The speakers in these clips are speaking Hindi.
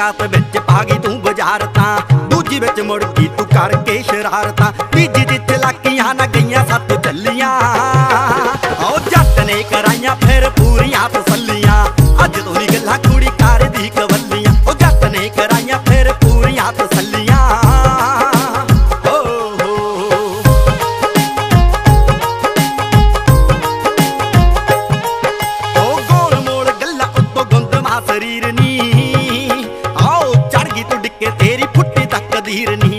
मुलाकात बिच भागी तू बाजार तां, दूजी बिच मुड़ गई तू करके शरारतां, तीजी जिथे लाकियां ना गईयां सत चलियां। ओ जट ने कराइयां फिर पूरियां तसल्लियां, अज तों नी गल्लां कुड़ी कर दी कवलियां। ओ जट ने कराइयां फिर पूरियां तसल्लियां। शरीर नी आओ चढ़ गई तू डिके तेरी फुट्टी तक दीर नी।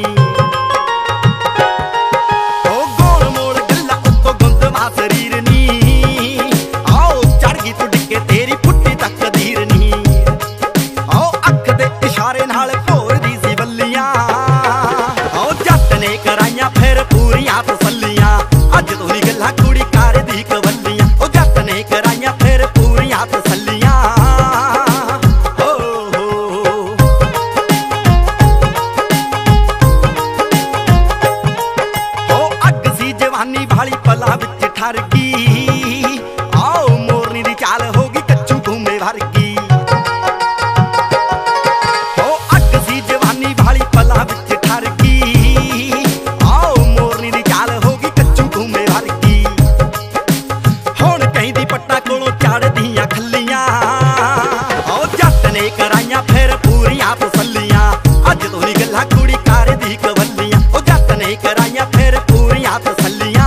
ओ गोल मोल गल्ला उत्तो गुंदमा शरीर नी आओ चढ़ गई तू डिके तेरी फुट्टी तक दीर नी। आओ अख दे इशारे नाल घोर दी सी बल्लियां, आओ जट ने कराइयां फिर पूरियां तसल्लियां, अज तों नी गल्लां कुड़ी कर दी कवलियां। ओ जट ने कराइयां फिर पूरियां तसल्लियां। जवानी वाली पला विच ठर गई, आओ मोरनी दी चाल होगी कच्चू घूमे वर्गी। ओ अग सी जवानी वाली पला विच ठर गई, आओ मोरनी दी चाल होगी कच्चू घूमे वर्गी। हुण कहंदी पट्टा कोलों चढ़दियां खल्लियां, आओ जट ने कराइयां फिर पूरियां तसल्लियां, अज तों नी गल्लां कुड़ी कर दी कवलियां। ओ जट ने कराइयां फिर पूरियां तसल्लियां।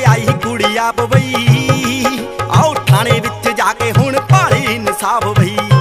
आप बई आओ थाने विच जाके हुण भाले इंसाफ बई।